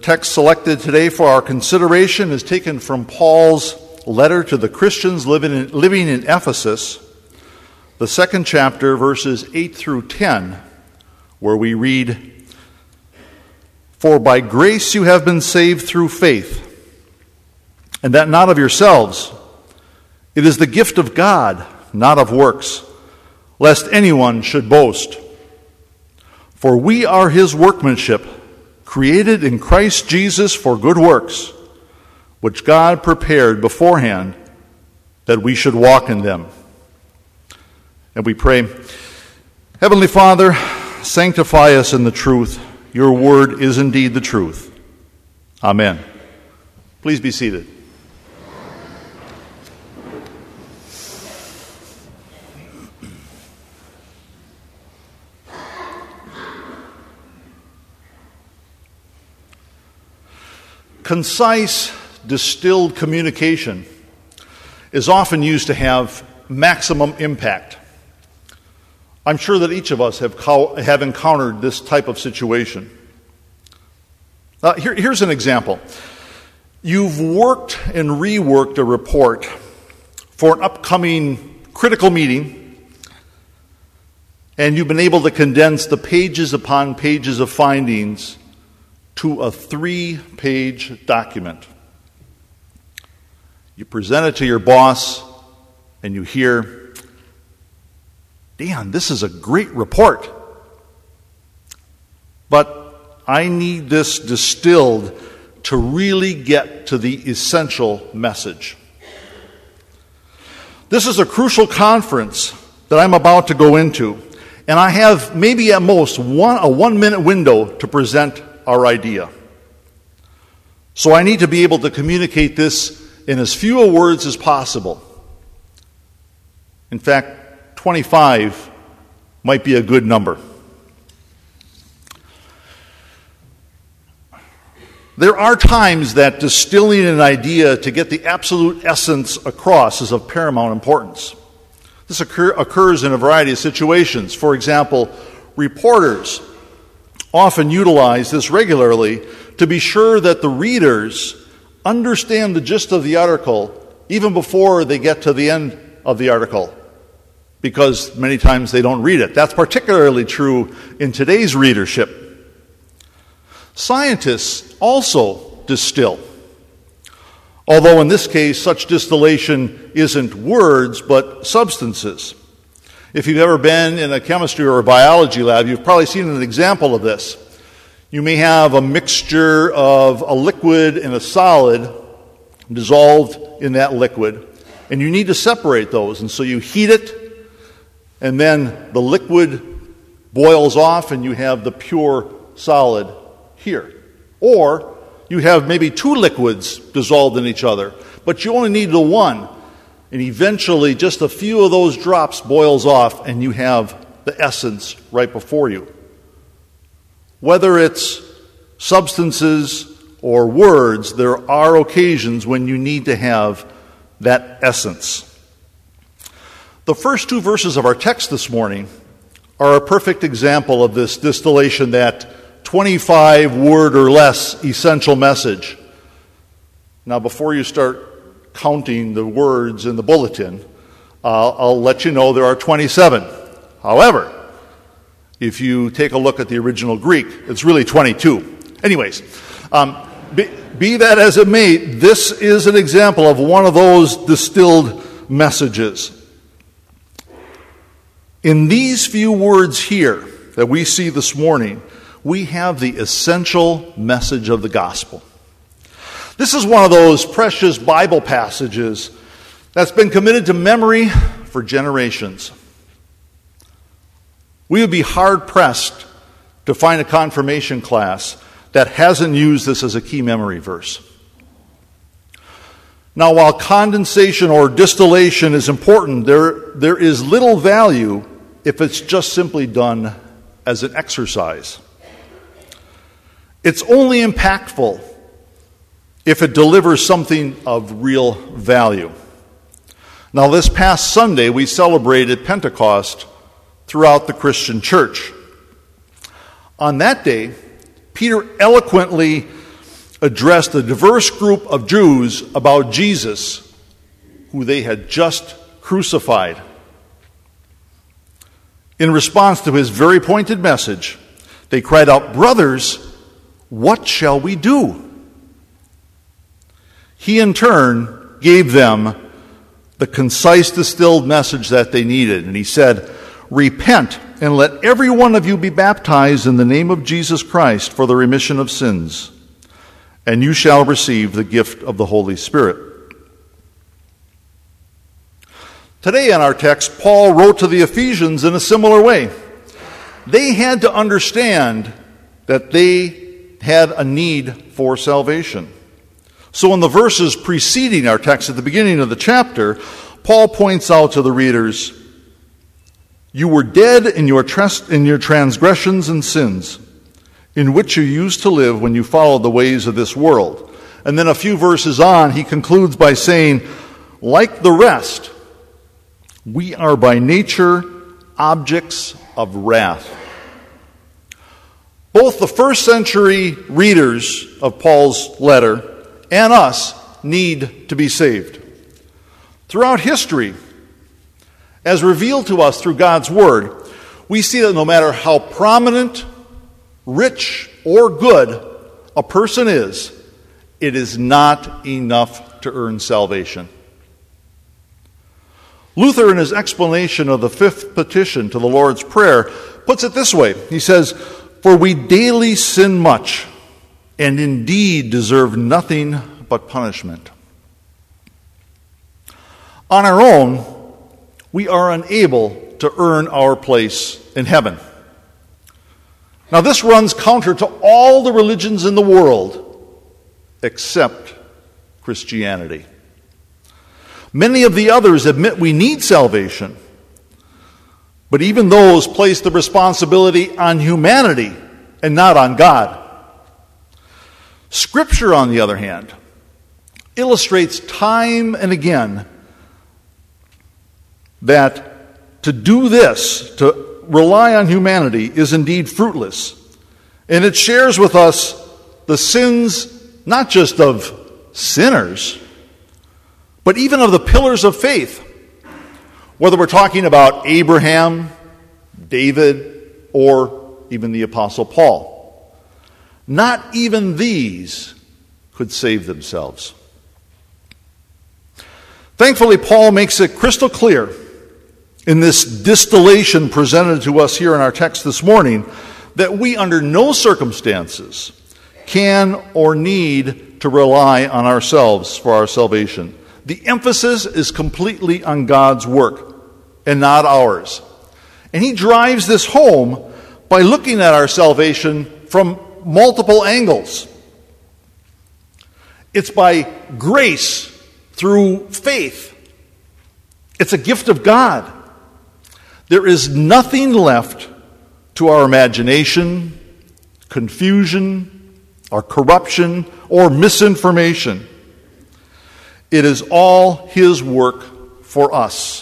text selected today for our consideration is taken from Paul's letter to the Christians living in Ephesus, the second chapter, verses 8 through 10, where we read, "For by grace you have been saved through faith, and that not of yourselves. It is the gift of God, not of works, lest anyone should boast. For we are his workmanship, created in Christ Jesus for good works, which God prepared beforehand that we should walk in them." And we pray, Heavenly Father, sanctify us in the truth. Your word is indeed the truth. Amen. Please be seated. Concise, distilled communication is often used to have maximum impact. I'm sure that each of us have encountered this type of situation. Here's an example. You've worked and reworked a report for an upcoming critical meeting, and you've been able to condense the pages upon pages of findings to a 3-page document. You present it to your boss, and you hear, "Dan, this is a great report, but I need this distilled to really get to the essential message. This is a crucial conference that I'm about to go into, and I have maybe at most a 1-minute window to present our idea. So I need to be able to communicate this in as few words as possible. In fact, 25 might be a good number." There are times that distilling an idea to get the absolute essence across is of paramount importance. This occurs in a variety of situations. For example, reporters often utilize this regularly to be sure that the readers understand the gist of the article even before they get to the end of the article, because many times they don't read it. That's particularly true in today's readership. Scientists also distill, although in this case such distillation isn't words but substances. If you've ever been in a chemistry or a biology lab, you've probably seen an example of this. You may have a mixture of a liquid and a solid dissolved in that liquid, and you need to separate those. And so you heat it, and then the liquid boils off, and you have the pure solid here. Or you have maybe 2 liquids dissolved in each other, but you only need the one. And eventually, just a few of those drops boils off, and you have the essence right before you. Whether it's substances or words, there are occasions when you need to have that essence. The first 2 verses of our text this morning are a perfect example of this distillation, that 25-word or less essential message. Now, before you start counting the words in the bulletin, I'll let you know there are 27. However, if you take a look at the original Greek, it's really 22. Anyways, be that as it may, this is an example of one of those distilled messages. In these few words here that we see this morning, we have the essential message of the gospel. This is one of those precious Bible passages that's been committed to memory for generations. We would be hard-pressed to find a confirmation class that hasn't used this as a key memory verse. Now, while condensation or distillation is important, there is little value if it's just simply done as an exercise. It's only impactful if it delivers something of real value. Now, this past Sunday, we celebrated Pentecost throughout the Christian church. On that day, Peter eloquently addressed a diverse group of Jews about Jesus, who they had just crucified. In response to his very pointed message, they cried out, "Brothers, what shall we do?" He in turn gave them the concise, distilled message that they needed. And he said, "Repent and let every one of you be baptized in the name of Jesus Christ for the remission of sins, and you shall receive the gift of the Holy Spirit." Today in our text, Paul wrote to the Ephesians in a similar way. They had to understand that they had a need for salvation. So in the verses preceding our text at the beginning of the chapter, Paul points out to the readers, "You were dead in your transgressions and sins, in which you used to live when you followed the ways of this world." And then a few verses on, he concludes by saying, "Like the rest, we are by nature objects of wrath." Both the first century readers of Paul's letter and us need to be saved. Throughout history, as revealed to us through God's Word, we see that no matter how prominent, rich, or good a person is, it is not enough to earn salvation. Luther, in his explanation of the fifth petition to the Lord's Prayer, puts it this way. He says, "For we daily sin much, and indeed deserve nothing but punishment." On our own, we are unable to earn our place in heaven. Now, this runs counter to all the religions in the world except Christianity. Many of the others admit we need salvation, but even those place the responsibility on humanity and not on God. Scripture, on the other hand, illustrates time and again that to do this, to rely on humanity, is indeed fruitless. And it shares with us the sins not just of sinners, but even of the pillars of faith. Whether we're talking about Abraham, David, or even the Apostle Paul. Not even these could save themselves. Thankfully, Paul makes it crystal clear in this distillation presented to us here in our text this morning that we under no circumstances can or need to rely on ourselves for our salvation. The emphasis is completely on God's work and not ours. And he drives this home by looking at our salvation from multiple angles. It's by grace through faith. It's a gift of God. There is nothing left to our imagination, confusion, or corruption, or misinformation. It is all his work for us.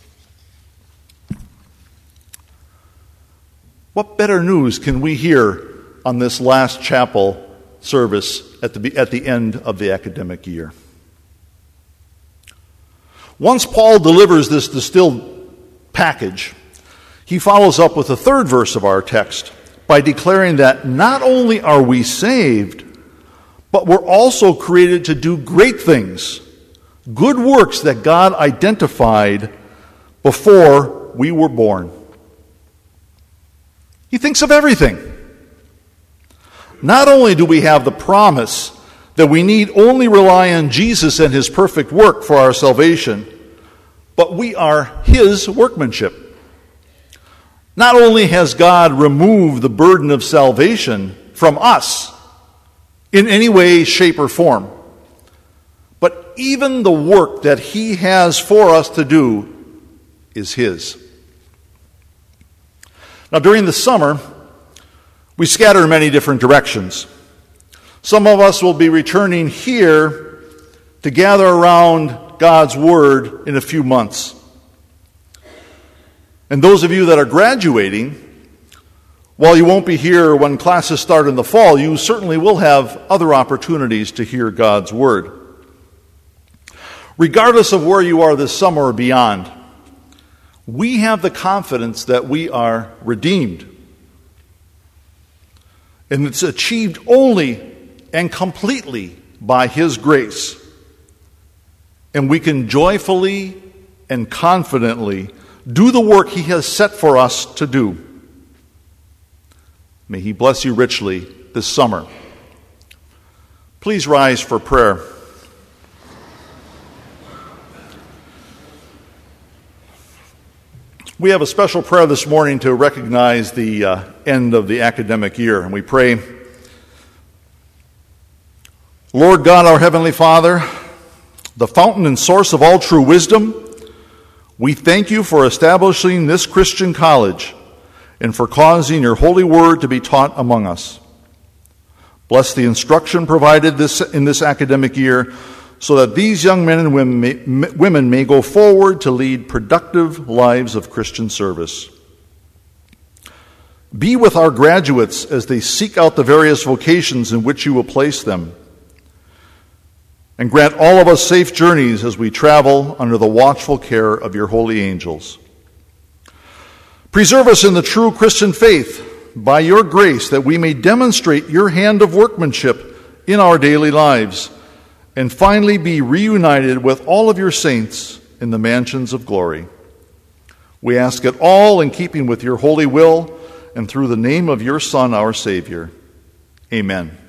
What better news can we hear on this last chapel service at the end of the academic year? Once Paul delivers this distilled package, he follows up with the third verse of our text by declaring that not only are we saved, but we're also created to do great things, good works that God identified before we were born. He thinks of everything. Not only do we have the promise that we need only rely on Jesus and his perfect work for our salvation, but we are his workmanship. Not only has God removed the burden of salvation from us in any way, shape, or form, but even the work that he has for us to do is his. Now, during the summer, we scatter in many different directions. Some of us will be returning here to gather around God's Word in a few months. And those of you that are graduating While you won't be here when classes start in the fall, you certainly will have other opportunities to hear God's Word. Regardless of where you are this summer or beyond, we have the confidence that we are redeemed. And it's achieved only and completely by His grace. And we can joyfully and confidently do the work He has set for us to do. May He bless you richly this summer. Please rise for prayer. We have a special prayer this morning to recognize the end of the academic year, and we pray, Lord God, our Heavenly Father, the fountain and source of all true wisdom, we thank you for establishing this Christian college and for causing your holy word to be taught among us. Bless the instruction provided in this academic year so that these young men and women may go forward to lead productive lives of Christian service. Be with our graduates as they seek out the various vocations in which you will place them. And grant all of us safe journeys as we travel under the watchful care of your holy angels. Preserve us in the true Christian faith by your grace, that we may demonstrate your hand of workmanship in our daily lives, and finally be reunited with all of your saints in the mansions of glory. We ask it all in keeping with your holy will and through the name of your Son, our Savior. Amen.